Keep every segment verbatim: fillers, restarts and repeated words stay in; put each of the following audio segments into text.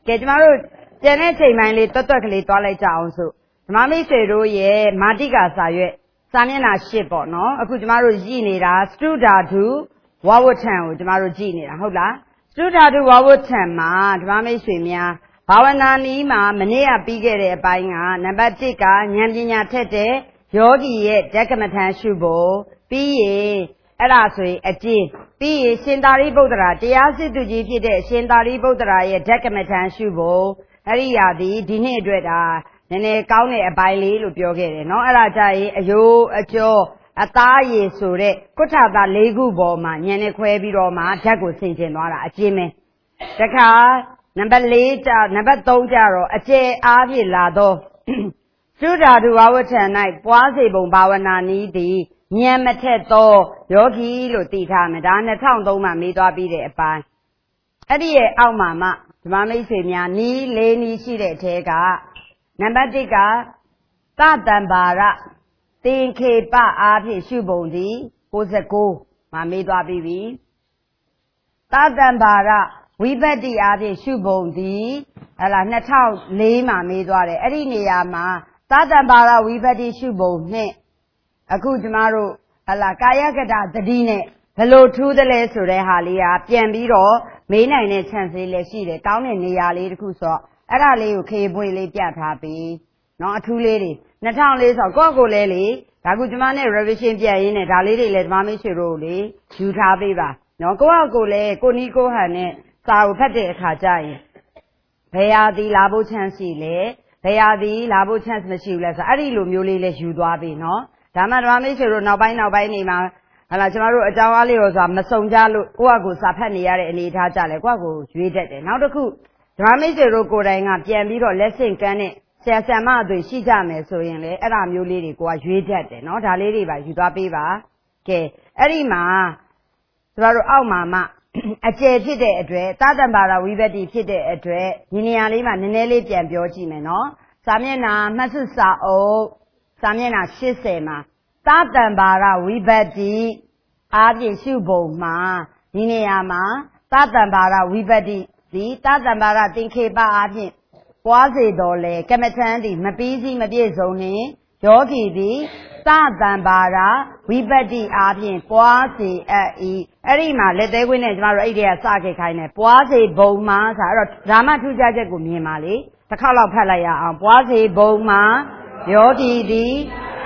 ကဲကျမတို့ကျန်တဲ့ချိန်ပိုင်းလေးတွတ်တွက်ကလေးတွားလိုက်ကြအောင်စို့ဓမ္မမိတ်ဆွေတို့ရဲ့မာတိကာစာရွက်စာမျက်နှာ၈ပေါ့နော်အခုကျမတို့ကြည့်နေတာစတုဓာတုဝဝဋ္ဌံကိုကျမတို့ကြည့်နေတာဟုတ်လားစတုဓာတုဝဝဋ္ဌံမှာဓမ္မမိတ်ဆွေများဘာဝနာနည်းမှာမနေ့ကပြီးခဲ့တဲ့အပိုင်းကနံပါတ်၁ကဉာဏ်ပညာထက်တဲ့ယောဂီရဲ့ဓကမထံရှုဖို့ပြီးရင်အဲ့ဒါဆိုရင်အကျင့်ပြီးရင်ရှင်သာရိပုတ္တရာတရားစစ်သူကြီးဖြစ်တဲ့ရှင်သာရိပုတ္တရာရဲ့ဓကမထံရှုဖို့အဲ့ဒီရာဒီဒီနေ့အတွက်ဒါနည်းနည်းကောင်းတဲ့အပိုင်းလေးလို့ပြောခဲ့တယ်နော်အဲ့ဒါကြရင်အယိုးအကျော်အသားရည်ဆိုတဲ့ကုဋ္ဌတာ၄ခုပေါ်မှာဉာဏ်နဲ့ခွဲပြီးတော့မှဓာတ်ကိုဆင်ခြင်သွားတာအကျဉ်းပဲတခါနံပါတ်၄ကျနံပါတ်၃ကျတော့အကျယ်အားဖြင့်လာတော့သုဒ္ဓါတုဝဝဋ္ဌံ၌ပွားစေပုံဘာဝနာနည်းသည်ဉာဏ်မထက်သောယောဂီလို့သိထားမယ်ဒါ၂၀၀၃မှာမေးသွားပြီးတဲ့အပိုင်းအဲ့ဒီရဲ့အောက်မှာမှဓမ္မမိတ်ဆွေများနီးလေးနီးရှိတဲ့အထဲကနံပါတ်၁ကသတံပါရသင်္ခေပအားဖြင့်ရှုပုံသည်၉၉မှာမေးသွားပြီးပြီသတံပါရဝိပတ္တိအားဖြင့်ရှုပုံသည်ဟလာ၂၀၀၄မှာမေးသွားတယ်အဲ့ဒီနေရာမှာသတံပါရဝိပတ္တိရှုပုံနဲ့အခုကျမတို့ဟလာကာယကတသတိနဲ့ဘယ်လိုထူးသလဲဆိုတဲ့ဟာလေးကပြန်ပြီးတော့မေးနိုင်တဲ့ chance လေးလည်းရှိတယ်ကောင်းတဲ့နေရာလေးတစ်ခုဆိုတော့အဲ့ဒါလေးကိုခေပွေလေးပြထားပြီးနော်အထူးလေးတွေ၂၀၀၄ဆိုတော့ကိုယ့်ကိုယ်လေးလေဒါကူကျမနဲ့ revision ပြရင်းနဲ့ဒါလေးတွေလည်းဓမ္မမိတ်ဆွေတို့လေယူထားပေးပါနော်ကိုယ့်ကိုယ်လေးကိုနီးကိုဟန်နဲ့စာကိုဖတ်တဲ့အခါကျရင်ဘယ်ဟာဒီလာဖို့ chance ရှိလဲဘယ်ဟာဒီလာဖို့ chance မရှိဘူးလဲဆိုအဲ့ဒီလိုမျိုးလေးလည်းယူသွားပြီနော်ဒါမှဓမ္မမိတ်ဆွေတို့နောက်ပိုင်းနောက်ပိုင်းနေမှာဟလာကျမတို့အကြောင်းအားလေးရောဆိုတာမစုံကြလို့ကိုယ့်အကိုစာဖတ်နေရတဲ့အနေအထားကြလဲကိုယ့်အကိုရွေးတတ်တယ်နောက်တစ်ခုဓမ္မမိတ်ဆွေတို့ကိုယ်တိုင်ကပြန်ပြီးတော့လက်ဆင့်ကမ်းတဲ့ဆရာဆရာမတွေရှိကြမယ်ဆိုရင်လေအဲ့ဒါမျိုးလေးတွေကိုကရွေးတတ်တယ်နော်ဒါလေးတွေပါယူသွားပေးပါကဲအဲ့ဒီမှာကျမတို့အောက်မှာမှအကျယ်ဖြစ်တဲ့အတွက်သတ္တပါရဝိပတ္တိဖြစ်တဲ့အတွက်ဒီနေရာလေးမှာနည်းနည်းလေးပြန်ပြောကြည့်မယ်နော်စာမျက်နှာမှတ်စုစာအုပ်စာမျက်နှာ၈၀မှာသတ္တပါရဝိပတ္တိအားဖြင့်ရှုပုံမှာဒီနေရာမှာသတ္တပါရဝိပတ္တိဒီသတ္တပါရသင်္ခေပအားဖြင့်ပွားစေတော်လေကမ္မထံသည်မပြီးစီးမပြည့်စုံနှင့်ယောဂီသည်သတံပါရဝိပတ္တိအားဖြင့်ပွားစေအပ်၏အဲ့ဒီမှာလက်သေးခွင်းနဲ့ကျမတို့အဲ့ဒီကစခဲ့ခိုင်းတယ်ပွားစေဘုံမှာဆိုတော့ဓမ္မထူးခြားချက်ကိုမြင်ပါလေတစ်ခေါက်လောက်ဖတ်လိုက်ရအောင်ပွားစေဘုံမှာယောဂီသည်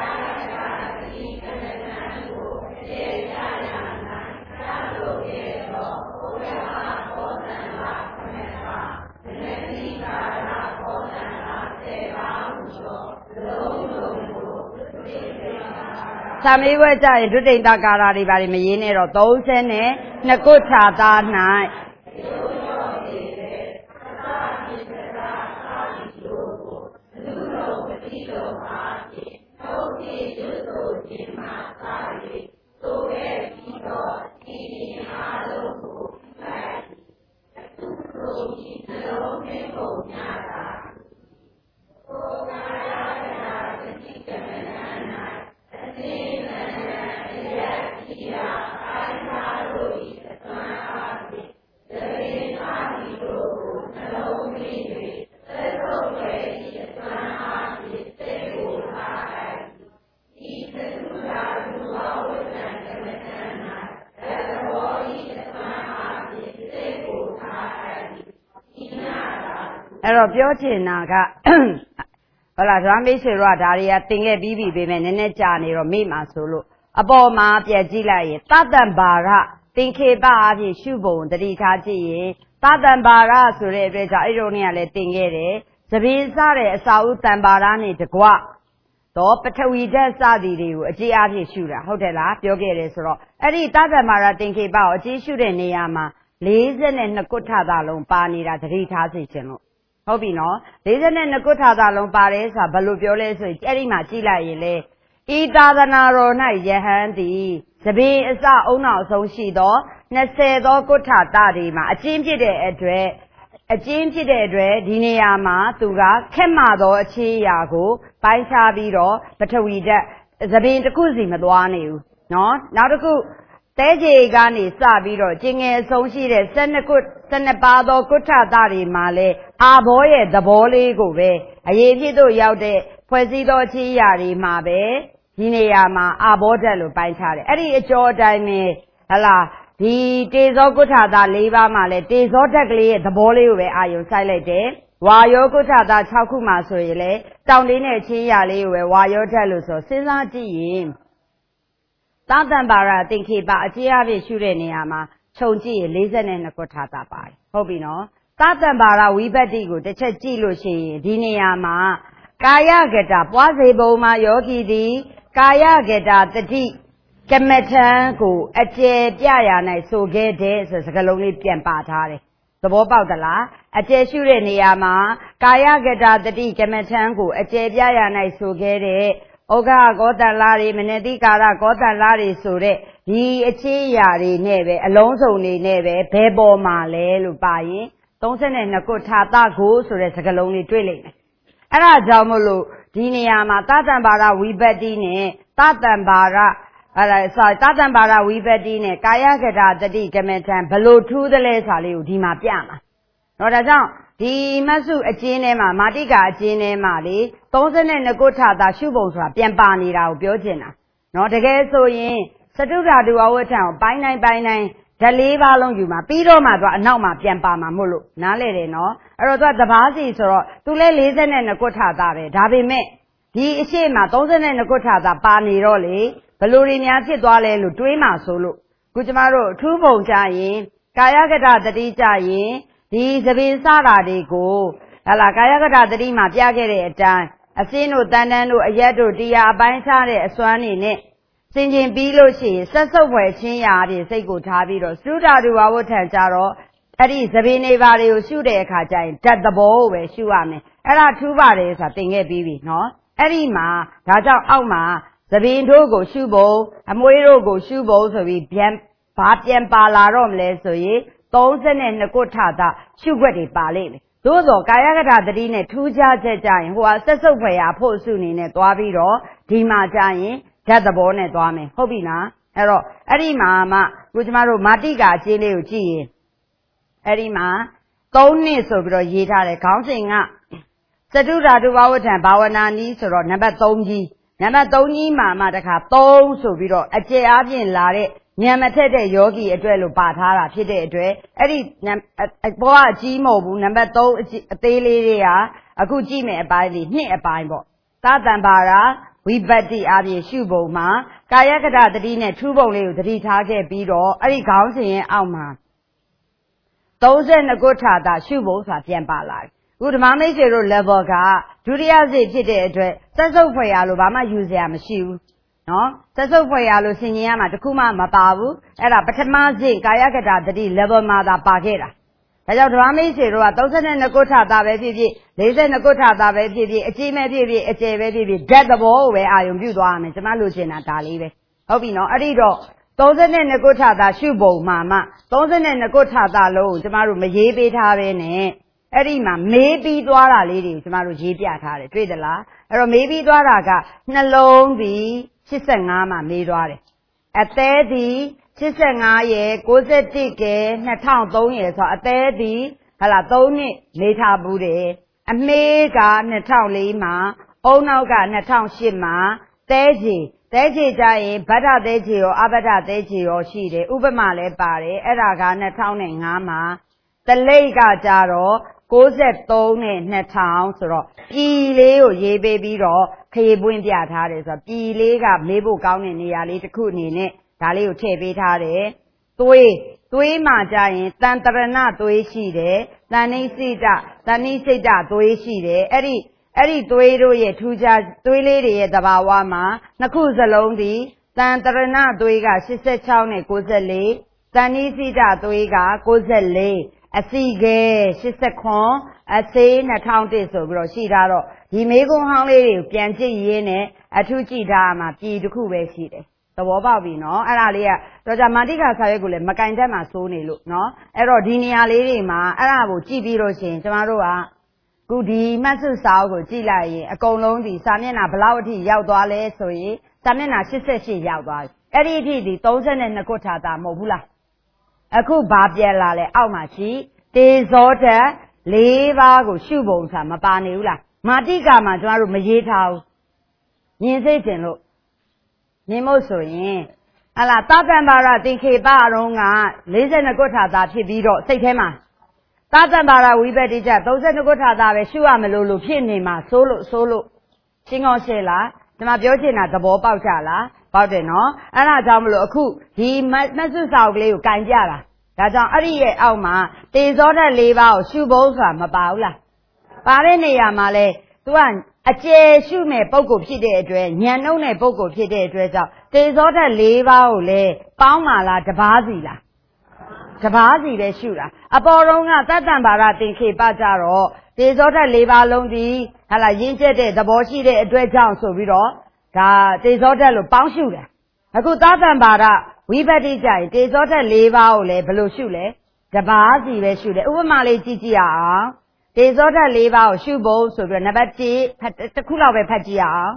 သာမေဝကြရင်ဒုတိယကာရာတွေပါမရေးနဲ့တော့သုံးဆယ်နဲ့နှစ်ကုဋ္ဌာသား၌အဲ့တော့ပြောချင်တာကဟုတ်လားဓမ္မမိတ်ဆွေတို့ကဒါတွေကသင်ခဲ့ပြီးပြီပဲနည်းနည်းကြာနေတော့မေ့မှာဆိုလို့အပေါ်မှာပြန်ကြည့်လိုက်ရင်သတ္တံပါရသင်္ခေပအဖြစ်ရှုပုံတတိထားကြည့်ရင်သတ္တံပါရဆိုတဲ့အတွက်ကြောင့်အဲ့ဒီနေ့ကလည်းသင်ခဲ့တယ်သဘင်စတဲ့အစာဥတံပါရနဲ့တကွတော့ပထဝီဓာတ်စသည်တွေကိုအကျေးအဖြစ်ရှုတာဟုတ်တယ်လားပြောခဲ့တယ်ဆိုတော့အဲ့ဒီသတ္တံပါရသင်္ခေပကိုအကျေးရှုတဲ့နေရာမှာ၄၂ကုဋ္ဌာသားလုံးပါနေတာတတိထားစေခြင်းလို့ဟုတ်ပြီနော်၄၂ကုဋ္ဌာသားလုံးပါတယ်ဆိုတာဘယ်လိုပြောလဲဆိုရင်အဲ့ဒီမှာကြည့်လိုက်ရင်လေဤသာသနာတော်၌ယဟန်သည်သဘင်အစအုံနောက်အဆုံးရှိသော၂၀သောကုဋ္ဌာသားတွေမှာအကျဉ်းဖြစ်တဲ့အတွက်အကျဉ်းဖြစ်တဲ့အတွက်ဒီနေရာမှာသူကခက်မှသောအခြေအရာကိုပိုင်းခြားပြီးတော့ပထဝီဓာတ်သဘင်တစ်ခုစီမသွားနေဘူးနော်နောက်တစ်ခုတဲကြီးကနေစပြီးတော့ကျင်ငယ်ဆုံးရှိတဲ့ဆယ်နှစ်ခုဆယ်နှစ်ပါးသောကုဋ္ဌတာတွေမှာလဲအာဘောရဲ့သဘောလေးကိုပဲအရေးဖြစ်တို့ရောက်တဲ့ဖွဲ့စည်းသောအချင်းရာတွေမှာပဲဒီနေရာမှာအာဘောဓာတ်လို့ပိုင်းခြားတယ်အဲ့ဒီအကျော်အတိုင်းပဲဟလာဒီတေဇောကုဋ္ဌတာ၄ပါးမှာလဲတေဇောဓာတ်ကလေးရဲ့သဘောလေးကိုပဲအာယုံစိုက်လိုက်တယ်ဝါယောကုဋ္ဌတာ၆ခုမှာဆိုရင်လေတောင်တင်းတဲ့အချင်းရာလေးကိုပဲဝါယောဓာတ်လို့ဆိုစဉ်းစားကြည့်ရင်သာတံပါရသင်္ခေပအကျေးအဖြစ်ရှုတဲ့နေရာမှာခြုံကြည့်ရင်၄၂ကုဋ္ဌတာပါတယ်ဟုတ်ပြီနော်သာတံပါရဝိပတ္တိကိုတစ်ချက်ကြည့်လို့ရှိရင်ဒီနေရာမှာကာယကတာပွားစေပုံမှာယောဂီသည်ကာယကတာတတိကမ္မထံကိုအကျယ်ပြရာ၌ဆိုခဲ့တဲ့ဆိုစကားလုံးလေးပြန်ပါထားတယ်သဘောပေါက်သလားအကျယ်ရှုတဲ့နေရာမှာကာယကတာတတိကမ္မထံကိုအကျယ်ပြရာ၌ဆိုခဲ့တဲ့ဩဃကောတလာတွေမနတိကာရကောတလာတွေဆိုတဲ့ဒီအချေးရာတွေနဲ့ပဲအလုံးစုံတွေနဲ့ပဲဘယ်ပေါ်မှာလဲလို့ပါရင်၃၂ခုထာတကိုဆိုတဲ့စကားလုံးလေးတွေ့လိမ့်မယ်အဲ့ဒါကြောင့်မို့လို့ဒီနေရာမှာသတ္တံပါရဝိပတ္တိနဲ့သတ္တံပါရအဲ့ဒါ sorry သတ္တံပါရဝိပတ္တိနဲ့ကာယကတာတတိကမ္မထံဘလို့ထူးသလဲဆိုတာလေးကိုဒီမှာပြမှာတော့ဒါကြောင့်ဒီမတ်စုအကျဉ်းထဲမှာမာတိကာအကျဉ်းထဲမှာလေ၃၂ခုထာတာရှုပုံဆိုတာပြန်ပါနေတာကိုပြောချင်တာနော်တကယ်ဆိုရင်စတုဓာတုအဝဋ္ဌံကိုပိုင်းတိုင်းပိုင်းတိုင်းဓာတ်လေးပါးလုံးယူမှာပြီးတော့မှသူကအနောက်မှာပြန်ပါမှာမို့လို့နားလဲတယ်နော်အဲ့တော့သူကသဘာစီဆိုတော့သူလဲ၄၂ခုထာတာပဲဒါပေမဲ့ဒီအရှိမ၃၂ခုထာတာပါနေတော့လေဘလို့တွေများဖြစ်သွားလဲလို့တွေးမှဆိုလို့ခုကျမတို့အထူးပုံကြရင်ကာယကတာတတိကြရင်ဒီသပင်စတာတွေကိုဟလာကာယကတာတတိမှာပြခဲ့တဲ့အတိုင်းအစင်းတို့တန်တန်းတို့အရက်တို့တရားအပိုင်းခြားတဲ့အစွမ်းနေနဲ့စင်ကျင်ပြီးလို့ရှိရင်ဆက်စုပ်ဖွယ်ချင်းရာတွေစိတ်ကိုထားပြီးတော့သုဒ္ဓတုဝဝဋ္ဌံကြတော့အဲ့ဒီသပင်နေပါတွေကိုရှုတဲ့အခါကျရင်ဓာတ်သဘောကိုပဲရှုရမယ်အဲ့ဒါထူးပါတယ်ဆိုတာသင်ခဲ့ပြီးပြီနော်အဲ့ဒီမှာဒါကြောင့်အောက်မှာသပင်တို့ကိုရှုဖို့အမွှေးတို့ကိုရှုဖို့ဆိုပြီးပြန်ဘာပြန်ပါလာတော့မလဲဆိုရင်၃၂ခုထာတာရှုွက်တွေပါလိမ့်မယ်သို့သောကာယကတာတတိနဲ့ထူးခြားချက်ကြရင်ဟိုဟာဆက်စုပ်ဖွယ်ရာဖို့စုနေနဲ့သွားပြီးတော့ဒီမှာကြရင်ဓာတ်သဘောနဲ့သွားမယ်ဟုတ်ပြီလားအဲ့တော့အဲ့ဒီမှာမှကိုကျမတို့မာတိကာအကျဉ်းလေးကိုကြည့်ရင်အဲ့ဒီမှာ၃နှစ်ဆိုပြီးတော့ရေးထားတယ်ခေါင်းစဉ်ကစတုဓာတုဝဝဋ္ဌံဘာဝနာနည်းဆိုတော့နံပါတ်၃ကြီးနံပါတ်၃ကြီးမှာမှတခါ၃ဆိုပြီးတော့အကျယ်အားဖြင့်လာတဲ့ဉာဏ်မထက်တဲ့ယောဂီအတွက်လို့ပါထားတာဖြစ်တဲ့အတွက်အဲ့ဒီဘောကအကြီးမဟုတ်ဘူးနံပါတ်၃အသေးလေးတွေကအခုကြည့်မယ်အပိုင်းလေးနှစ်အပိုင်းပေါ့သတ္တံပါရဝိပတ္တိအပြင်ရှုပုံမှာကာယကတာတတိနဲ့ထူးပုံလေးကိုသတိထားခဲ့ပြီးတော့အဲ့ဒီခေါင်းစဉ်ရဲ့အောက်မှာ၃၂ခုထာတာရှုပုံဆိုတာပြန်ပါလာတယ်ခုဓမ္မမိတ်ဆွေတို့ level ကဒုတိယစိတ်ဖြစ်တဲ့အတွက်စက်စုပ်ဖွယ်ရလို့ဘာမှယူစရာမရှိဘူးနော်စက်စုပ်ဖွယ်ရလို့ဆင်ញင်ရမှာတခုမှမပါဘူးအဲ့ဒါပထမစိတ်ကာယကတာတတိ level မှာသာပါခဲ့တာဒါကြောင့်ဓမ္မမိတ်ဆွေတို့က၃၂ခုထာတာပဲဖြစ်ဖြစ်၄၂ခုထာတာပဲဖြစ်ဖြစ်အကြီးမဲ့ဖြစ်ဖြစ်အကျယ်ပဲဖြစ်ဖြစ်ဓာတ်သဘောကိုပဲအာရုံပြုသွားရမယ်ကျွန်မလိုချင်တာဒါလေးပဲဟုတ်ပြီနော်အဲ့ဒီတော့၃၂ခုထာတာရှုပုံမှာမှ၃၂ခုထာတာလုံးကိုကျွန်မတို့မရေးပေးထားပဲနဲ့အဲ့ဒီမှာမေးပြီးသွားတာလေးတွေကိုကျွန်မတို့ရေးပြထားတယ်တွေ့သလားအဲ့တော့မေးပြီးသွားတာကနှလုံးသည်၈၅မှာမေးသွားတယ်အသေးသည်၈၅ရဲ့၉၁ကဲ၂၀၀၃ရဲ့ဆိုတော့အသေးသည်ဟလာ၃နှစ်မေးထားဘူးတယ်အမေးက၂၀၀၄မှာအုံနောက်က၂၀၀၈မှာသဲကြီးသဲကြီးကြရင်ဗဒ္ဒသဲကြီးရောအဗဒ္ဒသဲကြီးရောရှိတယ်ဥပမာလည်းပါတယ်အဲ့ဒါက၂၀၀၅မှာတလိပ်ကကြတော့၉၃နဲ့၂၀၀၀ဆိုတော့ပြည်လေးကိုရေးပေးပြီးတော့ခရီးပွင့်ပြထားတယ်ဆိုတော့ပြည်လေးကမေးဖို့ကောင်းတဲ့နေရာလေးတစ်ခုအနေနဲ့ဒါလေးကိုထည့်ပေးထားတယ်သွေးသွေးမှာကြရင်တန်တရဏသွေးရှိတယ်တန်နိစိတတန်နိစိတသွေးရှိတယ်အဲ့ဒီအဲ့ဒီသွေးတို့ရဲ့ထူးခြားသွေးလေးတွေရဲ့သဘာဝမှာနှစ်ခုစလုံးဒီတန်တရဏသွေးက၈၆နဲ့၉၄တန်နိစိတသွေးက၉၄အစီခဲ၈၉အသေး၂၀၀၁ဆိုပြီးတော့ရှိထားတော့ဒီမေကွန်းဟောင်းလေးတွေကိုပြန်ကြည့်ရင်းနဲ့အထူးကြည့်ထားမှပြည်တစ်ခုပဲရှိတယ်သဘောပေါက်ပြီနော်အဲ့ဒါလေးကတော့ကြာမာတိကာစာရွက်ကိုလည်းမကင်တတ်မှစိုးနေလို့နော်အဲ့တော့ဒီနေရာလေးတွေမှာအဲ့ဒါကိုကြည့်ပြီးလို့ရှိရင်ကျမတို့ကခုဒီမှတ်စုစာအုပ်ကိုကြည့်လိုက်ရင်အကုန်လုံးဒီစာမျက်နှာဘလောက်အထိရောက်သွားလဲဆိုရင်စာမျက်နှာ၈၈ရောက်သွားပြီအဲ့ဒီအထိဒီသုံးဆယ်နှစ်ခုထာတာမဟုတ်ဘူးလားအခုဘာပြန်လာလဲအောက်မှာရှိတေဇောဓာတ်လေးပါးကိုရှုပုံစာမပါနေဘူးလားမာတိကာမှာကျွန်တော်တို့မရေးထားဘူးမြင်စိတ်တင်လို့မြင်မို့ဆိုရင်ဟလာသတ္တံပါရသင်္ခေပအရုံးကလေးဆယ်နှစ်ခုထာတာဖြစ်ပြီးတော့စိတ်ထဲမှာသတ္တံပါရဝိပတ္တိကျသုံးဆယ်နှစ်ခုထာတာပဲရှုရမလို့လို့ဖြစ်နေမှာဆိုလို့ဆိုလို့ရှင်းကောင်းရှင်းလားဒီမှာပြောချင်တာသဘောပေါက်ကြလားပေါက်တယ်နော်အဲ့ဒါကြောင့်မလို့အခုဒီမတ်စုစာအုပ်ကလေးကိုကင်ကြတာဒါကြောင့်အဲ့ဒီရဲ့အောက်မှာတေဇောဓာတ်လေးပါးကိုရှုဖို့ဆိုတာမပါဘူးလားပါတဲ့နေရာမှာလဲ तू ကအကျယ်ရှုမဲ့ပုံကိုဖြစ်တဲ့အတွက်ဉာဏ်နှုံးတဲ့ပုံကိုဖြစ်တဲ့အတွက်ကြောင့်တေဇောဓာတ်လေးပါးကိုလဲပေါင်းပါလားတပါးစီလားတပါးစီပဲရှုတာအပေါ်တုန်းကသတ္တံပါရသင်္ခေပကြတော့တေဇောဓာတ်လေးပါးလုံးဒီဟာလာရင်းကျက်တဲ့သဘောရှိတဲ့အတွက်ကြောင့်ဆိုပြီးတော့ဒါတေဇောဓာတ်လို့ပေါင်းရှုတယ်အခုသတ္တံပါရဝိပတ္တိကြရင်တေဇောဓာတ်လေးပါးကိုလည်းဘယ်လိုရှုလဲတပါးစီပဲရှုတယ်ဥပမာလေးကြည့်ကြည့်ရအောင်တေဇောဓာတ်လေးပါးကိုရှုဖို့ဆိုပြီးတော့နံပါတ်oneတစ်ခုလောက်ပဲဖတ်ကြည့်ရအောင်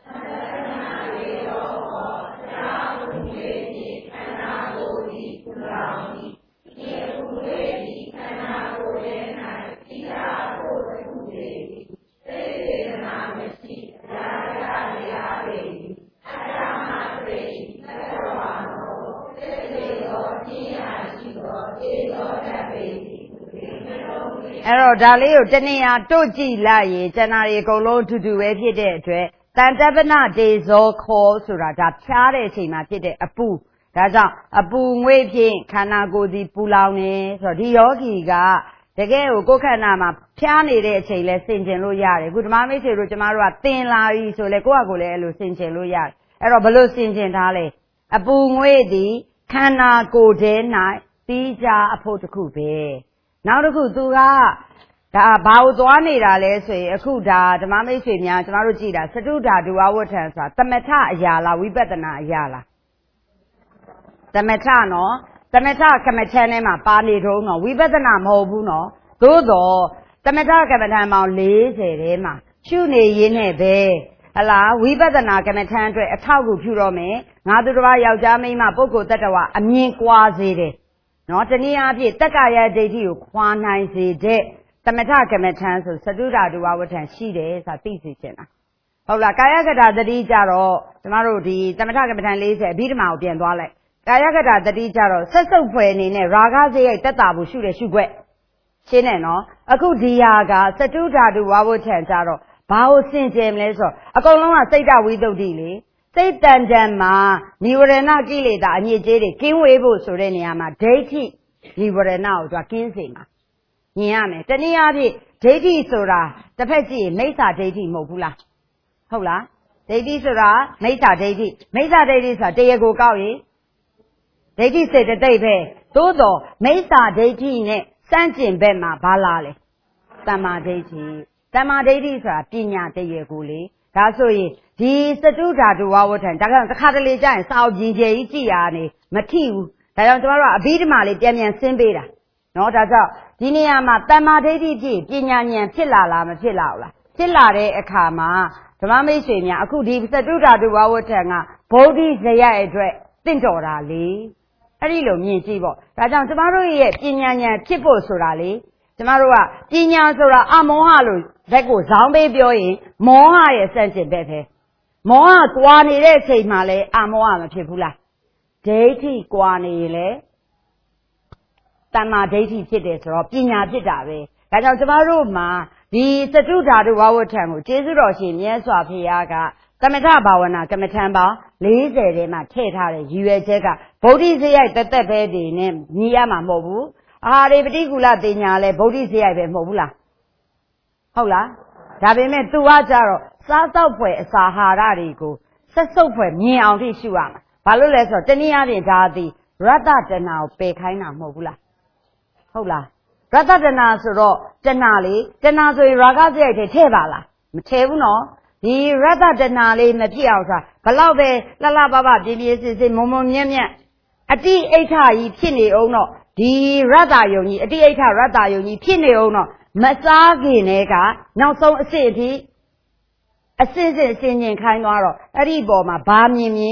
အဲ့တော့ဒါလေးကိုတနေရာတို့ကြည့်လိုက်ရင်ကျန်တာတွေအကုန်လုံးအတူတူပဲဖြစ်တဲ့အတွက်တန်တပနတေဇောခောဆိုတာဒါဖြားတဲ့အချိန်မှာဖြစ်တဲ့အပူဒါကြောင့်အပူငွေ့ဖြင့်ခန္ဓာကိုယ်စီပူလောင်နေဆိုတော့ဒီယောဂီကတကယ်ကိုကိုယ်ခန္ဓာမှာဖြားနေတဲ့အချိန်လဲဆင်ခြင်လို့ရတယ်အခုဓမ္မမိတ်ဆွေတို့ကျမတို့ကသင်လာပြီဆိုလဲကိုယ့်ဟာကိုယ်လည်းအဲ့လိုဆင်ခြင်လို့ရတယ်အဲ့တော့ဘလို့ဆင်ခြင်ထားလဲအပူငွေ့သည်ခန္ဓာကိုယ်ထဲ၌ပြီးကြအဖို့တစ်ခုပဲနောက်တစ်ခုသူကဒါဘာကိုသွားနေတာလဲဆိုရင်အခုဒါဓမ္မမိတ်ဆွေများကျမတို့ကြည့်တာစတုဓာတုဝဝဋ္ဌံဆိုတာသမထအရာလားဝိပဿနာအရာလားသမထနော်သမထကမ္မထန်ထဲမှာပါနေတော့နော်ဝိပဿနာမဟုတ်ဘူးနော်သို့တော့သမထကမ္မထန်ပေါင်းလေးဆယ်ထဲမှာရှုနေရင်းနဲ့ပဲဟလားဝိပဿနာကမ္မထန်အတွက်အထောက်အကူပြုတော့မယ်ငါသူတစ်ပါးယောက်ျားမိန်းမပုဂ္ဂိုလ်တ attva အမြင်ကွာစေတယ်နော်တနည်းအားဖြင့်တက္ကာယဒိဋ္ဌိကိုခွာနိုင်စေတဲ့သမထကမ္မထံဆိုစတုဓာတုဝဝဋ္ဌံရှိတယ်ဆိုတာသိစေချင်တာဟုတ်လားကာယကတာတတိကြတော့ကျမတို့ဒီသမထကမ္မထံလေးဆယ်အဘိဓမ္မာကိုပြန်သွားလိုက်ကာယကတာတတိကြတော့ဆက်စုပ်ဖွယ်အနေနဲ့ရာဂစရိတ်တက်တာဖို့ရှုတယ်ရှုွက်ရှင်းတယ်နော်အခုဒီဟာကစတုဓာတုဝဝဋ္ဌံကြတော့ဘာကိုစင်ကြယ်မလဲဆိုတော့အကုန်လုံးကစိတ်တဝိသုဒ္ဓိလေစိတ်တန်တန်မှာនិဝရဏကိလေသာအညစ်အကြေးတွေကင်းဝေးဖို့ဆိုတဲ့နေရာမှာဒိဋ္ဌိនិဝရဏကိုသူကကင်းစေမှာမြင်ရမယ်တနည်းအားဖြင့်ဒိဋ္ဌိဆိုတာတစ်ဖက်ကြည့်ရင်မိစ္ဆာဒိဋ္ဌိမဟုတ်ဘူးလားဟုတ်လားဒိဋ္ဌိဆိုတာမိစ္ဆာဒိဋ္ဌိမိစ္ဆာဒိဋ္ဌိဆိုတာတရားကိုကောက်ရင်ဒိဋ္ဌိစေတသိက်ပဲသို့တော်မိစ္ဆာဒိဋ္ဌိနဲ့စန့်ကျင်ဘက်မှာဘာလာလဲတမ္မာဒိဋ္ဌိတမ္မာဒိဋ္ဌိဆိုတာပညာတရားကိုလေဒါဆိုရင်ဒီစတုဓာတုဝဝဋ္ဌံဒါကတစ်ခါတလေကြာရင်စာအုပ်ပြင်ကျယ်ကြီးကြည့်ရနေမထိဘူးဒါကြောင့်ကျမတို့ကအဘိဓမ္မာလေးပြန်ပြန်ဆင်းပေးတာနော်ဒါကြောင့်ဒီနေရာမှာတမ္မာဒိဋ္ဌိဖြစ်ပညာဉာဏ်ဖြစ်လာလားမဖြစ်လာဘူးလားဖြစ်လာတဲ့အခါမှာဓမ္မမိတ်ဆွေများအခုဒီစတုဓာတုဝဝဋ္ဌံကဗုဒ္ဓဇယအတွက်တင့်တော်တာလေအဲ့ဒီလိုမြင်ကြည့်ပေါ့ဒါကြောင့်ကျမတို့ရဲ့ပညာဉာဏ်ဖြစ်ဖို့ဆိုတာလေကျမတို့ကပညာဆိုတာအမောဟလို့ဘက်ကိုဇောင်းပေးပြောရင်မောဟရဲ့စန့်ကျင်ဘက်ပဲမောဟကွာနေတဲ့အချိန်မှာလဲအမောဟမဖြစ်ဘူးလားဒိဋ္ဌိကွာနေရင်လေတမ္မာဒိဋ္ဌိဖြစ်တယ်ဆိုတော့ပညာဖြစ်တာပဲဒါကြောင့်ကျမတို့မှာဒီစတုဓာတုဝဝဋ္ဌံကိုကျေးဇူးတော်ရှင်မြတ်စွာဘုရားကသမထဘာဝနာကမ္မထံပေါင်းလေးဆယ်ထဲမှာထည့်ထားတဲ့ရည်ရွယ်ချက်ကဗုဒ္ဓဇယိုက်တက်တက်ပဲတည်နဲ့ညီရမှာမဟုတ်ဘူးအာဟာရေပฏิကူလတင်ညာလဲဗုဒ္ဓဇယိုက်ပဲမဟုတ်ဘူးလားဟုတ်လားဒါပေမဲ့သူကကြတော့စားတော့ဖွယ်အစာဟာရတွေကိုဆက်စုပ်ဖွယ်မြင်အောင်သိရှုရမှာဘာလို့လဲဆိုတော့တနည်းအားဖြင့်ဒါသည်ရတ္တတဏကိုပယ်ခိုင်းတာမဟုတ်ဘူးလားဟုတ်လားရတ္တတဏဆိုတော့တဏလေးတဏဆိုရင်ရာဂစရိုက်တွေထည့်ပါလားမထည့်ဘူးနော်ဒီရတ္တတဏလေးမဖြစ်အောင်ဆိုတာဘလောက်ပဲလှလှပပပြင်းပြင်းစစ်စစ်မုံမုံမြက်မြက်အတိအိဋ္ဌကြီးဖြစ်နေအောင်တော့ဒီရတ္တယုံကြီးအတိအိဋ္ဌရတ္တယုံကြီးဖြစ်နေအောင်တော့မစားခင်တည်းကနောက်ဆုံးအစ်စ်အထိအစစ်စစ်အစင်ကျင်ခိုင်းသွားတော့အဲ့ဒီပေါ်မှာဘာမြင်မြင်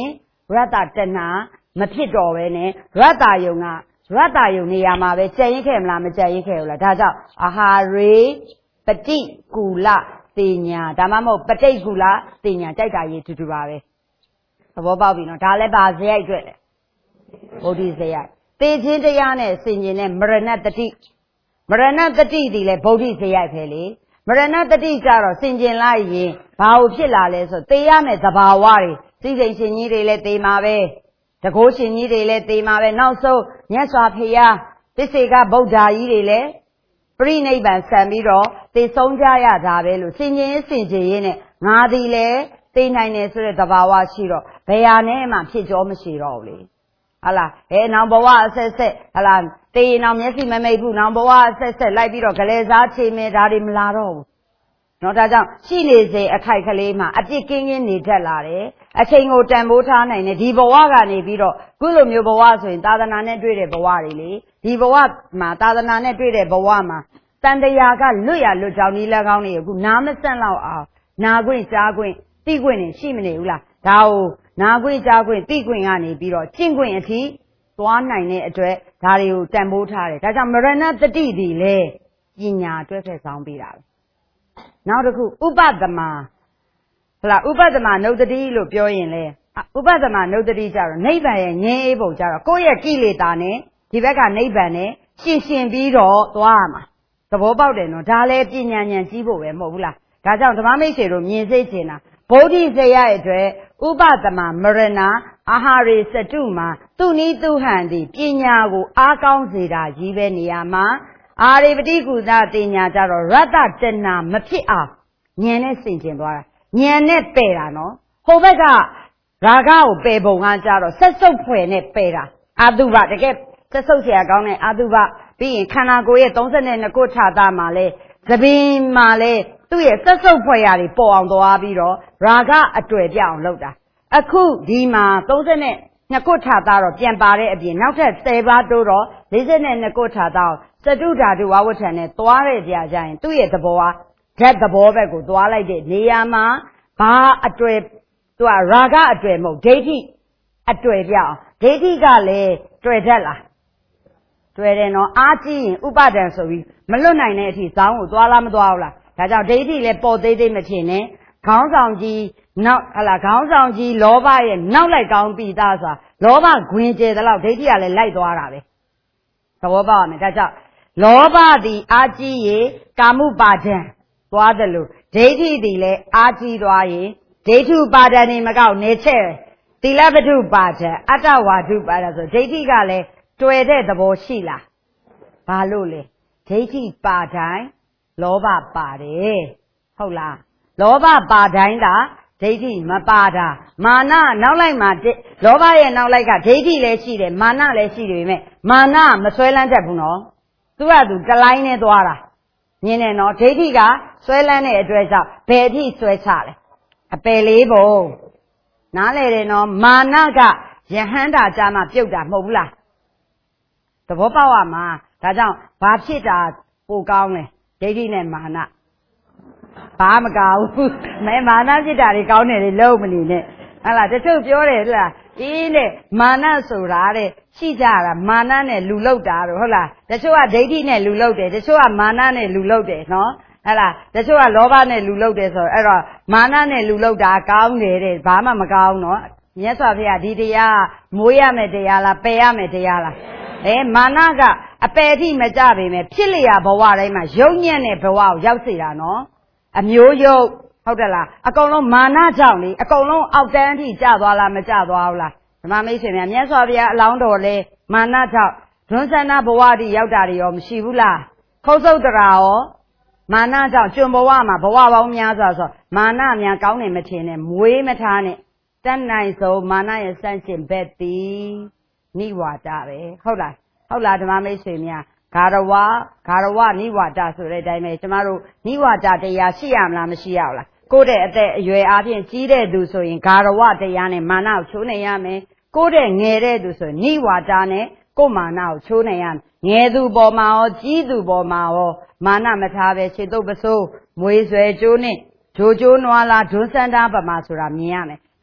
ရတ္တတဏမဖြစ်တော်ပဲနဲ့ရတ္တယုံကရတ္တယုံနေရာမှာပဲကြံ့ရင်ခဲ့မလားမကြံ့ရင်ခဲ့ဘူးလားဒါကြောင့်အာဟာရေပฏิကူလသိညာဒါမှမဟုတ်ပဋိကူလသိညာကြိုက်တာရေးတူတူပါပဲသဘောပေါက်ပြီနော်ဒါလည်းပါဇယိုက်အတွက်လေဗုဒ္ဓဇယိုက်သိချင်းတရားနဲ့ဆင်ခြင်တဲ့မရဏတတိမရဏတတိဒီလေဗုဒ္ဓဇယိုက်ပဲလေမရဏတတိကြတော့ဆင်ခြင်လိုက်ရင်ဘာလို့ဖြစ်လာလဲဆိုသိရမယ်သဘာဝတွေသိစိတ်ရှင်ကြီးတွေလည်းသိမှာပဲတကိုးရှင်ကြီးတွေလည်းသိမှာပဲနောက်ဆုံးမြတ်စွာဘုရားသစ္စေကဗုဒ္ဓကြီးတွေလည်းပြိနိဗ္ဗာန်ဆံပြီးတော့သိဆုံးကြရတာပဲလို့ဆင်ခြင်ဆင်ခြင်ရင်းနဲ့ငါသည်လည်းသိနိုင်တယ်ဆိုတဲ့သဘာဝရှိတော့ဘယ်ဟာနဲ့မှဖြစ်ကြောမရှိတော့ဘူးလေဟလာအဲနောင်ဘဝအဆက်ဆက်ဟလာတေးနောင်မျက်စိမမိတ်ဘူးနောင်ဘဝအဆက်ဆက်လိုက်ပြီးတော့ဂလဲစားချေမယ်ဒါတွေမလာတော့ဘူးနော်ဒါကြောင့်ရှိနေစေအခိုက်ကလေးမှာအပြစ်ကင်းကင်းနေတတ်လာတယ်အချိန်ကိုတန်ဖိုးထားနိုင်တယ်ဒီဘဝကနေပြီးတော့ခုလိုမျိုးဘဝဆိုရင်သာသနာနဲ့တွေ့တဲ့ဘဝတွေလေဒီဘဝမှာသာသနာနဲ့တွေ့တဲ့ဘဝမှာတန်တရားကလွတ်ရလွတ်ကြောင်းဒီလက်ကောင်းတွေကိုနားမဆန့်လောက်အောင်နာခွင့်ကြားခွင့်သိခွင့်နေရှိမနေဘူးလားဒါကိုနာခွင့်ကြားခွင့်သိခွင့်ကနေပြီးတော့ကျင့်ခွင့်အထိသွားနိုင်တဲ့အတွက်ဒါတွေကိုတန်ဖိုးထားတယ်ဒါကြောင့်မရဏတတိဒီလေပညာအတွက်ဖက်ဆောင်ပေးတာပဲနောက်တစ်ခုဥပဒမဟလာဥပဒမနုဒတိလို့ပြောရင်လေဥပဒမနုဒတိကြတော့နိဗ္ဗာန်ရဲ့ငြိမ်းအေးပုံကြတော့ကိုယ့်ရဲ့ကိလေသာနဲ့ဒီဘက်ကနိဗ္ဗာန်နဲ့ရှင်းရှင်းပြီးတော့သွားရမှာသဘောပေါက်တယ်နော်ဒါလည်းပညာဉာဏ်ကြီးဖို့ပဲမဟုတ်ဘူးလားဒါကြောင့်ဓမ္မမိတ်ဆွေတို့မြင်စိတ်ချင်တာဗုဒ္ဓဇယရဲ့အတွက်ဥပဒမမရဏအာဟာရေစတုမှာသူနီးသူဟန်သည်ပညာကိုအားကောင်းစေတာကြီးပဲနေရာမှာအာရိပတိကုသတင်ညာကြတော့ရတ္တတဏမဖြစ်အောင်ဉာဏ်နဲ့ဆင်ခြင်သွားတာဉာဏ်နဲ့ပယ်တာနော်ဟိုဘက်ကရာဂကိုပယ်ပုံကကြတော့ဆက်စုပ်ဖွယ်နဲ့ပယ်တာအာတုဘတကယ်ဆက်စုပ်เสียကောင်းတဲ့အာတုဘပြီးရင်ခန္ဓာကိုယ်ရဲ့သုံးဆယ်နှစ်ခုထာတာမှာလဲသပင်မှာလဲသူ့ရဲ့ဆက်စုပ်ဖွယ်ရာတွေပေါ်အောင်သွားပြီးတော့ရာဂအတွေ့ပြအောင်လုပ်တာအခုဒီမှာသုံးဆယ်နှစ်ခုထာတာတော့ပြန်ပါတဲ့အပြင်နောက်ထပ်ဆယ်ပါးတိုးတော့လေးဆယ်နှစ်ခုထာတာစတုဓာတုဝဝဋ္ဌံနဲ့သွားတဲ့ကြာကြရင်သူ့ရဲ့သဘောဟာဓာတ်သဘောဘက်ကိုသွားလိုက်တဲ့နေရာမှာဘာအတွေ့သူကရာဂအတွေ့မဟုတ်ဒိဋ္ဌိအတွေ့ပြအောင်ဒိဋ္ဌိကလည်းတွေ့တတ်လားတွေ့တယ်နော်အားကြီးရင်ဥပါဒံဆိုပြီးမလွတ်နိုင်တဲ့အထိဇောင်းကိုသွားလားမသွားဘူးလားဒါကြောင့်ဒိဋ္ဌိလည်းပေါ်သေးသေးမဖြစ်နဲ့ခေါင်းဆောင်ကြီးနောက်ဟလာခေါင်းဆောင်ကြီးလောဘရဲ့နောက်လိုက်ကောင်းပြီးသားဆိုတာလောဘဂွင်ကျဲတဲ့လောက်ဒိဋ္ဌိကလည်းလိုက်သွားတာပဲသဘောပေါက်ရမယ်ဒါကြောင့်လောဘသည်အာကြီးရေကာမုပါဒံသွားတယ်လို့ဒိဋ္ဌိသည်လည်းအာကြီးသွားရင်ဒိဋ္ဌုပါဒံနေမကောက်နေချက်သီလပတုပါဒံအတ္တဝါဒုပါဒံဆိုဒိဋ္ဌိကလည်းတွေ့တဲ့သဘောရှိလားဘာလို့လဲဒိဋ္ဌိပါတိုင်းလောဘပါတယ်ဟုတ်လားလောဘပါတိုင်းသာဒိဋ္ဌိမပါတာမာနနောက်လိုက်မှာလောဘရဲ့နောက်လိုက်ကဒိဋ္ဌိလည်းရှိတယ်မာနလည်းရှိတယ်ပေမဲ့မာနမဆွဲလန်းတတ်ဘူးနော်သူကသူတလိုင်းနဲ့သွားတာမြင်တယ်နော်ဒိဋ္ဌိကဆွဲလန်းတဲ့အတွက်ကြောင့်ဘယ်အထိဆွဲချလဲအပယ်လေးပုံနားလေတယ်နော်မာနကယဟန္တာကြမှာပြုတ်တာမဟုတ်ဘူးလားသဘောပေါက်ရမှာဒါကြောင့်ဘာဖြစ်တာပိုကောင်းလဲဒိဋ္ဌိနဲ့မာနဘာမကောင်းဘူးမဲမာနဖြစ်တာတွေကောင်းတယ်လေလုံးမနေနဲ့ဟလာတချို့ပြောတယ်လားအေးလေမာနဆိုတာတဲ့ရှိကြတာမာနနဲ့လူလောက်တာတော့ဟုတ်လားတချို့ကဒိဋ္ဌိနဲ့လူလောက်တယ်တချို့ကမာနနဲ့လူလောက်တယ်နော်ဟလာတချို့ကလောဘနဲ့လူလောက်တယ်ဆိုတော့အဲ့တော့မာနနဲ့လူလောက်တာကောင်းတယ်တဲ့ဘာမှမကောင်းနော်မြတ်စွာဘုရားဒီတရားမွေးရမယ်တရားလားပယ်ရမယ်တရားလားအဲမာနကအပယ်အထိမကြပေမဲ့ဖြစ်လျာဘဝတိုင်းမှာယုံညံ့တဲ့ဘဝကိုရောက်စေတာနော်အမျိုးယုတ်ဟုတ်တယ်လားအကုန်လုံးမာနကြောင့်လေအကုန်လုံးအောက်တန်းအထိကျသွားလားမကျသွားဘူးလားဓမ္မမိတ်ဆွေများမြတ်စွာဘုရားအလောင်းတော်လေမာနကြောင့်ဒွန်းဆန္ဒဘဝတိရောက်တာတွေရောမရှိဘူးလားခုတ်ဆုပ်တရာရောမာနကြောင့်ကျွန်ဘဝမှာဘဝပေါင်းများစွာဆိုမာနများကောင်းတယ်မထင်နဲ့မွေးမထားနဲ့တတ်နိုင်ဆုံးမာနရဲ့စန့်ကျင်ဘက်သည်နိဝါဒပဲဟုတ်လားဟုတ်လားဓမ္မမိတ်ဆွေများဂါရဝဂါရဝနိဝါဒဆိုတဲ့အတိုင်းပဲကျမတို့နိဝါဒတရားရှိရမလားမရှိရဘူးလားကိုယ့်တဲ့အသက်အရွယ်အားဖြင့်ကြီးတဲ့သူဆိုရင်ဂါရဝတရားနဲ့မာနကိုချိုးနေရမယ်ကိုယ့်တဲ့ငယ်တဲ့သူဆိုရင်နိဝါဒနဲ့ကိုယ်မာနကိုချိုးနေရမယ်ငယ်သူပေါ်မှာရောကြီးသူပေါ်မှာရောမာနမထားပဲခြေတုပ်ပစိုးမွေးဆွဲကျိုးနဲ့ဂျိုကျိုးနွားလားဒွန်းစန္ဒာပမာဆိုတာမြင်ရမယ်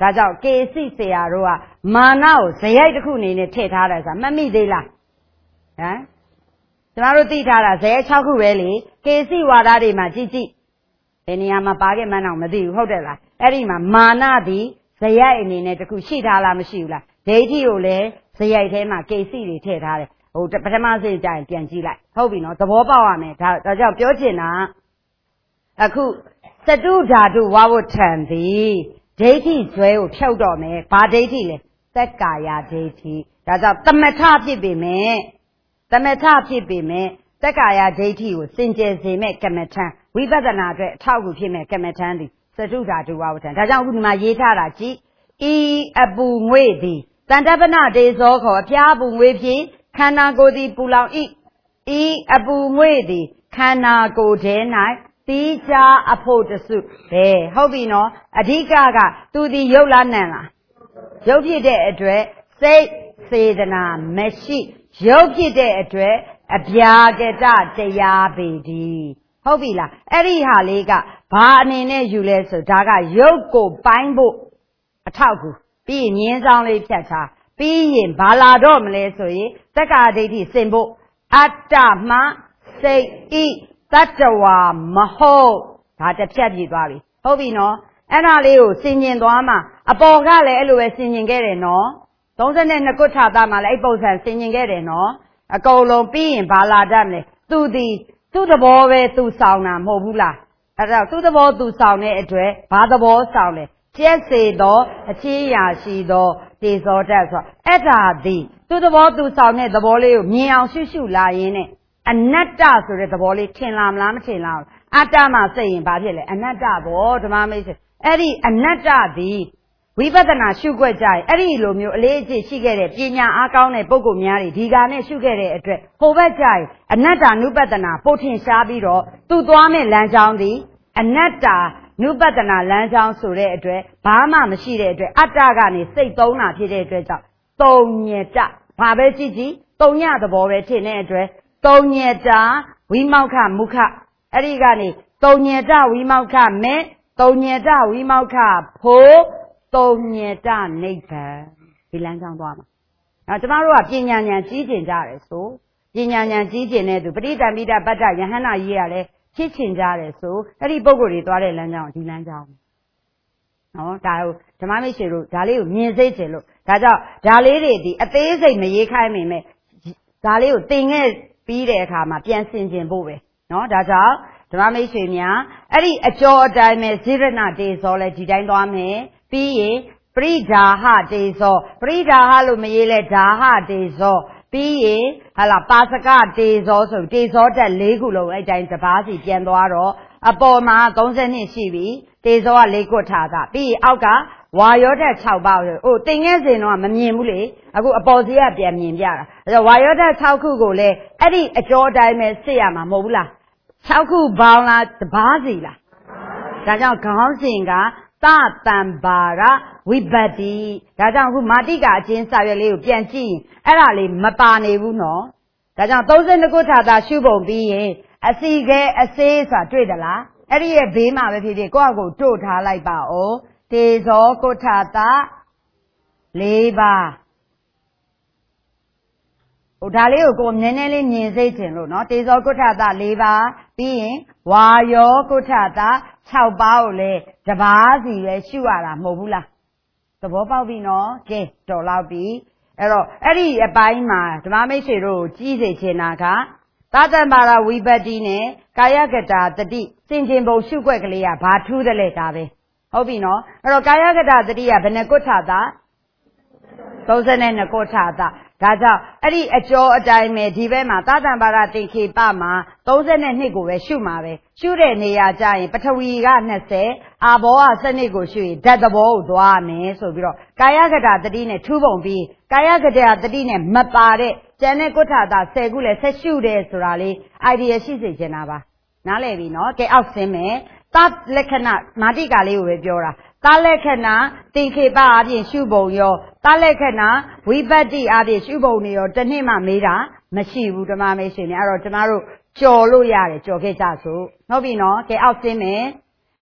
ဒါကြောင့်ကေစီဆရာတို့ကမာနကိုဇယိုက်တစ်ခုအနေနဲ့ထည့်ထားတယ်ဆိုတာမှတ်မိသေးလားဟမ်ကျမတို့သိထားတာဇယိုက်၆ခုပဲလေကေစီဝါဒတွေမှာကြည့်ကြည့်ဘယ်နေရာမှာပါခဲ့မှန်းတော့မသိဘူးဟုတ်တယ်လားအဲ့ဒီမှာမာနသည်ဇယိုက်အနေနဲ့တစ်ခုရှိထားလားမရှိဘူးလားဒိဋ္ဌိကိုလည်းဇယိုက်ထဲမှာကေစီတွေထည့်ထားတယ်ဟိုပထမဆင့်ကြရင်ပြန်ကြည့်လိုက်ဟုတ်ပြီနော်သဘောပေါက်ရမယ်ဒါဒါကြောင့်ပြောချင်တာအခုစတုဓာတုဝဝဋ္ဌံသည်ဒိဋ္ဌိဇွဲကိုဖြုတ်တော့မယ်ဘာဒိဋ္ဌိလဲသက္ကာယဒိဋ္ဌိဒါကြောင့်သမထဖြစ်ပေမဲ့သမထဖြစ်ပေမဲ့သက္ကာယဒိဋ္ဌိကိုစင်ကြယ်စေမဲ့ကမ္မထံဝိပဿနာအတွက်အထောက်အကူဖြစ်မဲ့ကမ္မထံသည်စတုဓာတုဝဝဋ္ဌံဒါကြောင့်အခုဒီမှာရေးထားတာကြည့်ဤအပူငွေ့သည်တန်တပနတေဇောခေါ်အပြားပူငွေ့ဖြင့်ခန္ဓာကိုယ်သည်ပူလောင်ဤဤအပူငွေ့သည်ခန္ဓာကိုယ်ထဲ၌တိကျအဖို့တစုပဲဟုတ်ပြီနော်အဓိကကသူဒီရုပ်လားနံလားရုပ်ဖြစ်တဲ့အတွက်စိတ်စေတနာမရှိရုပ်ဖြစ်တဲ့အတွက်အဗျာကတတရားပေဒီဟုတ်ပြီလားအဲ့ဒီဟာလေးကဘာအနေနဲ့ယူလဲဆိုဒါကရုပ်ကိုပိုင်းဖို့အထောက်ကူပြီးရင်ငင်းဆောင်လေးဖြတ်ထားပြီးရင်ဘာလာတော့မလဲဆိုရင်သက္ကာဒိဋ္ဌိစင်ဖို့အတ္တမစိတ်ဤတတ္တဝါမဟုတ်ဒါတစ်ဖြတ်ပြသွားပြီဟုတ်ပြီနော်အဲ့ဒါလေးကိုဆင်ញင်သွားမှာအပေါ်ကလည်းအဲ့လိုပဲဆင်ញင်ခဲ့တယ်နော်သုံး၂ခုထာတာမှာလည်းအဲ့ပုံစံဆင်ញင်ခဲ့တယ်နော်အကုန်လုံးပြီးရင်ဘာလာတတ်မလဲသူဒီသူ့သဘောပဲသူဆောင်တာမဟုတ်ဘူးလားအဲ့ဒါသူ့သဘောသူဆောင်တဲ့အတွက်ဘာသဘောဆောင်လဲကျက်စေသောအချင်းရာရှိသောတေဇောတတ်ဆိုအဲ့ဒါသည်သူ့သဘောသူဆောင်တဲ့သဘောလေးကိုမြင်အောင်ရှုရှုလာရင်းနဲ့အနတ္တဆိုတဲ့သဘောလေးထင်လာမလားမထင်လားအတ္တမှာစိတ်ရင်ဘာဖြစ်လဲအနတ္တဘောဓမ္မမိတ်ဆွေအဲ့ဒီအနတ္တသည်ဝိပဿနာရှုွက်ကြရင်အဲ့ဒီလိုမျိုးအလေးအကျင့်ရှိခဲ့တဲ့ပညာအားကောင်းတဲ့ပုဂ္ဂိုလ်များတွေဒီကနဲ့ရှုခဲ့တဲ့အတွက်ဟိုဘက်ကြရင်အနတ္တနုပတနာပို့ထင်ရှားပြီးတော့သူ့သွားမဲ့လမ်းကြောင်းသည်အနတ္တနုပတနာလမ်းကြောင်းဆိုတဲ့အတွက်ဘာမှမရှိတဲ့အတွက်အတ္တကနေစိတ်သုံးတာဖြစ်တဲ့အတွက်ကြောင့်သုံးညတဘာပဲကြည့်ကြည့်သုံးညသဘောပဲထင်တဲ့အတွက်သုံးညတဝိမောက္ခမုခအဲ့ဒီကနေသုံးညတဝိမောက္ခမေသုံးညတဝိမောက္ခဖို့သုံးညတနိဗ္ဗာန်ဒီလမ်းကြောင်းသွားမှာအဲကျမတို့ကပညာဉာဏ်ကြီးကျင်ကြတယ်ဆိုပညာဉာဏ်ကြီးကျင်တဲ့သူပဋိတံပိဋပတ္တယဟန္တာကြီးရတယ်ဖြစ်ချင်ကြတယ်ဆိုအဲ့ဒီပုဂ္ဂိုလ်တွေသွားတဲ့လမ်းကြောင်းဒီလမ်းကြောင်းနော်ဒါကိုဓမ္မမိတ်ဆွေတို့ဒါလေးကိုမြင်စေချင်လို့ဒါကြောင့်ဒါလေးတွေဒီအသေးစိတ်မရေးခိုင်းမိမဲ့ဒါလေးကိုသင်ခဲ့ပြီးတဲ့အခါမှာပြန်ဆင်ခြင်ဖို့ပဲနော်ဒါကြောင့်ဓမ္မမိတ်ဆွေများအဲ့ဒီအကျော်အတိုင်းပဲဇိရဏတေဇောလဲဒီတိုင်းသွားမယ်ပြီးရင်ပရိဒါဟတေဇောပရိဒါဟလို့မရေးလဲဒါဟတေဇောပြီးရင်ဟာလာပါစကတေဇောဆိုတေဇောတက်၄ခုလုံးအဲ့တိုင်းတပားစီပြန်သွားတော့အပေါ်မှာ၃၂ရှိပြီတေဇောက၄ခုထားတာပြီးရင်အောက်ကဝါယောဓာတ်၆ပါးဆိုဟိုတင်ခဲ့စဉ်တော့မမြင်ဘူးလေအခုအပေါ်စီကပြန်မြင်ပြတာအဲ့တော့ဝါယောဓာတ်၆ခုကိုလည်းအဲ့ဒီအကျော်တိုင်းပဲစစ်ရမှာမဟုတ်ဘူးလား၆ခုပေါင်းလားတပားစီလားဒါကြောင့်ခေါင်းစဉ်ကသတံပါရဝိပတ္တိဒါကြောင့်အခုမာတိကာအချင်းစာရွက်လေးကိုပြန်ကြည့်ရင်အဲ့ဒါလေးမပါနေဘူးနော်ဒါကြောင့်၃၂ခုထာတာရှုပုံပြီးရင်အစီခဲအစေးဆိုတာတွေ့သလားအဲ့ဒီရဲ့ဘေးမှာပဲဖြစ်ဖြစ်ကိုယ့်အကိုတို့ထားလိုက်ပါဦးတေဇောကုဋ္ဌတာ၄ပါးဟိုဒါလေးကိုကိုနည်းနည်းလေးမြင်စေချင်လို့နော်တေဇောကုဋ္ဌတာ၄ပါးပြီးရင်ဝါယောကုဋ္ဌတာ၆ပါးကိုလည်းတပါးစီပဲရှုရတာမဟုတ်ဘူးလားသဘောပေါက်ပြီနော်ကဲတော်လောက်ပြီအဲ့တော့အဲ့ဒီအပိုင်းမှာဓမ္မမိတ်ဆွေတို့ကိုကြီးစေချင်တာကသတ္တမရဝိပတ္တိနဲ့ကာယကတာတတိစင်ကျင်ပုံရှုွက်ကလေးကဘာထူးတယ်လဲဒါပဲဟုတ်ပြီနော်အဲ့တော့ကာယကတာတတိကဘယ်နှကုဋ္ဌတာ၃၂ကုဋ္ဌတာဒါကြောင့်အဲ့ဒီအကျော်အတိုင်းပဲဒီဘက်မှာသတ္တပါရသင်္ခေပမှာ၃၂ကိုပဲရှုမှာပဲရှုတဲ့နေရာကျရင်ပထဝီက၂၀အာဘောကစနစ်ကိုရှုရင်ဓာတ်သဘောကိုသွားမယ်ဆိုပြီးတော့ကာယကတာတတိနဲ့ထူးပုံပြီးကာယကတာတတိနဲ့မပါတဲ့ကျန်တဲ့ကုဋ္ဌတာ၁၀ခုလည်းဆက်ရှုတယ်ဆိုတာလေး idea ရှိစေချင်တာပါနားလည်ပြီနော်ကဲအောက်ဆင်းမယ်သလက္ခဏမာတိကာလေးကိုပဲပြောတာသလက္ခဏသင်္ခေပအပြင်ရှုပုံရောသလက္ခဏဝိပတ္တိအပြင်ရှုပုံတွေရောတစ်နှစ်မှမေးတာမရှိဘူးဓမ္မမိတ်ဆွေများအဲ့တော့ကျမတို့ကြော်လို့ရတယ်ကြော်ခဲ့ကြစို့ဟုတ်ပြီနော်ကဲအောက်ဆင်းမယ်